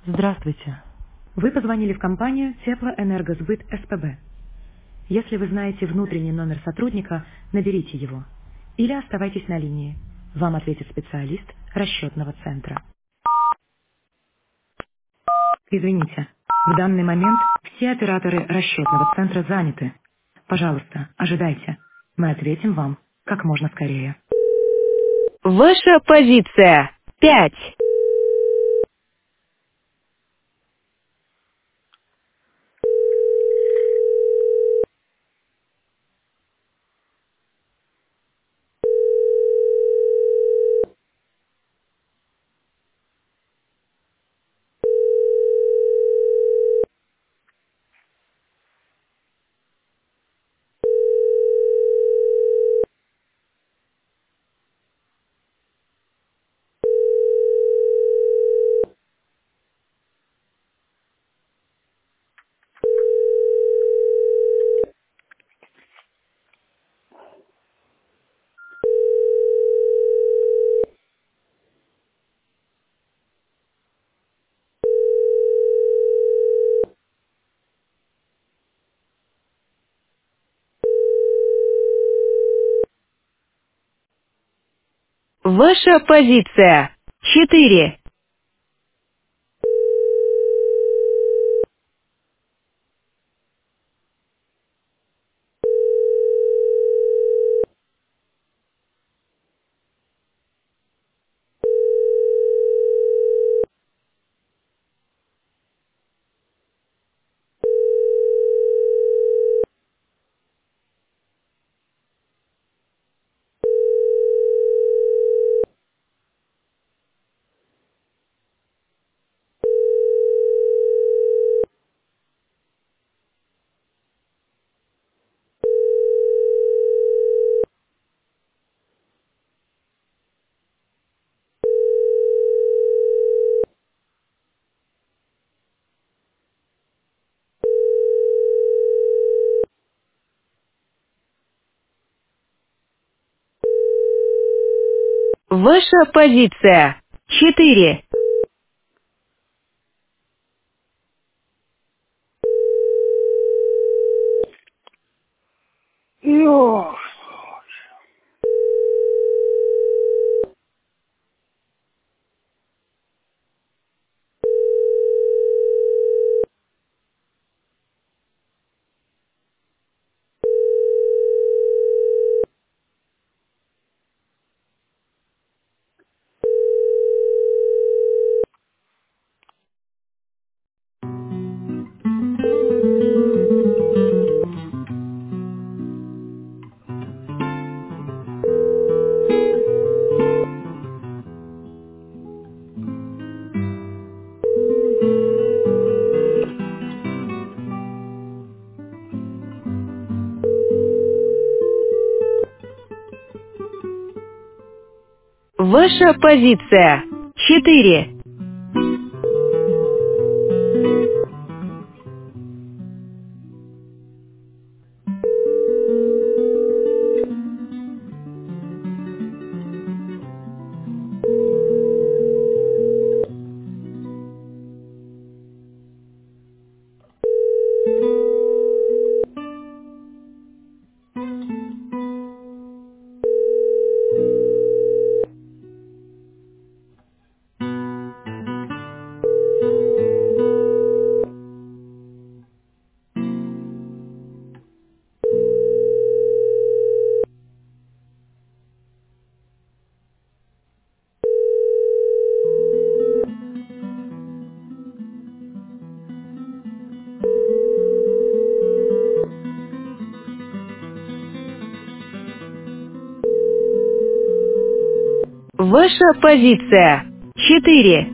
Здравствуйте. Вы позвонили в компанию Теплоэнергосбыт СПБ. Если вы знаете внутренний номер сотрудника, наберите его. Или оставайтесь на линии. Вам ответит специалист расчетного центра. Извините, в данный момент все операторы расчетного центра заняты. Пожалуйста, ожидайте. Мы ответим вам как можно скорее. Ваша позиция. 5. Ваша позиция. 4. Ваша позиция. 4. Ох, Ваша позиция. 4. Ваша позиция. 4.